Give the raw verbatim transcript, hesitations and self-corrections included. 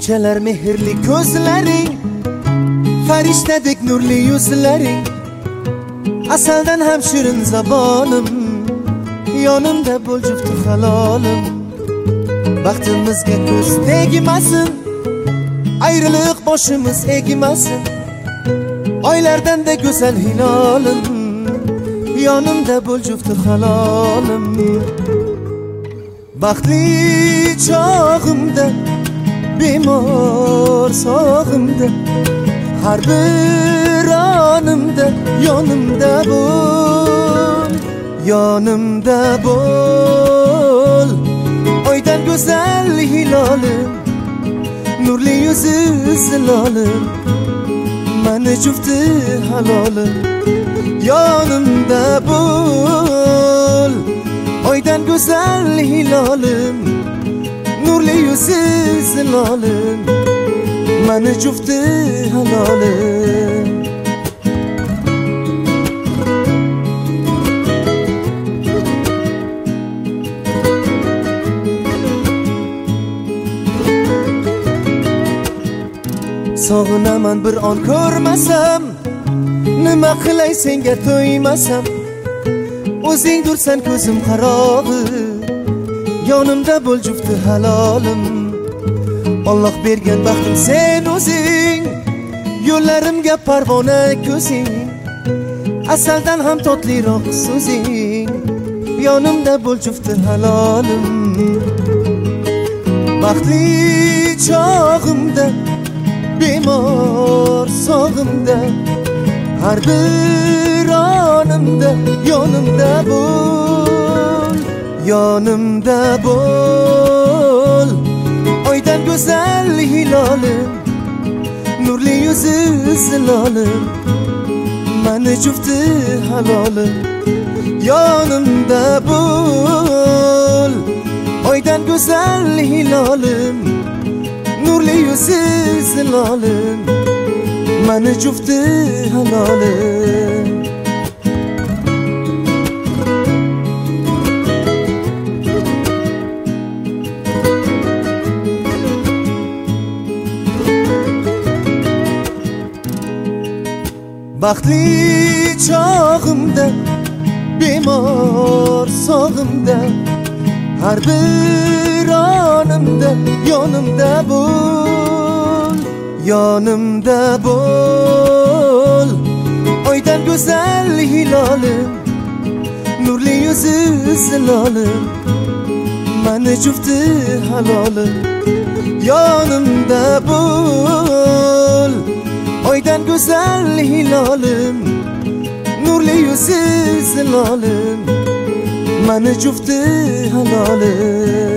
Shunchalar mehrli ko'zlaring, farishtadek nurli yuzlaring, asaldan ham shirin zabonim, yonimda bo'l jufti halolim. Baxtimizga ko'z tegmasin, ayriliq boshimiz egmasin, oylardan-da go'zal hilolim, yonimda bo'l jufti halolim. Baxtli chog'imda, bemor sog'imda, har bir onimda yonimda bo'l, yonimda bo'l. Oydan go'zal hilolim, nurli yuzi zilolim, mani jufti halolim, yonimda bo'l. Oydan go'zal hilolim, nurli yuzi zilolim, mani jufti halolim. Sog'inaman bir on ko'rmasam, nima qilay senga to'ymasam, o'zing dursan ko'zim qarog'i, yonimda bo'l jufti halolim. Alloh bergan baxtim sen o'zing, yo'llarimga parvona ko'zing, asaldan ham totliroq so'zing, yonimda bo'l jufti halolim. Baxtli chog'imda, bemor sog'imda, har bir onimda yonimda bo'l, yonimda bo'l. Oydan go'zal hilolim, nurli yuzi zilolim, mani jufti halolim, yonimda bo'l. Oydan go'zal hilolim, nurli yuzi zilolim, mani jufti halolim. Baxtli chog'imda, bemor sog'imda, har bir onimda yonimda bo'l, yonimda bo'l. Oydan go'zal hilolim, nurli yuzi zilolim, mani jufti halolim, yonimda bo'l. Oydan go'zal hilolim, nurli yuzi zilolim, mani jufti halolim.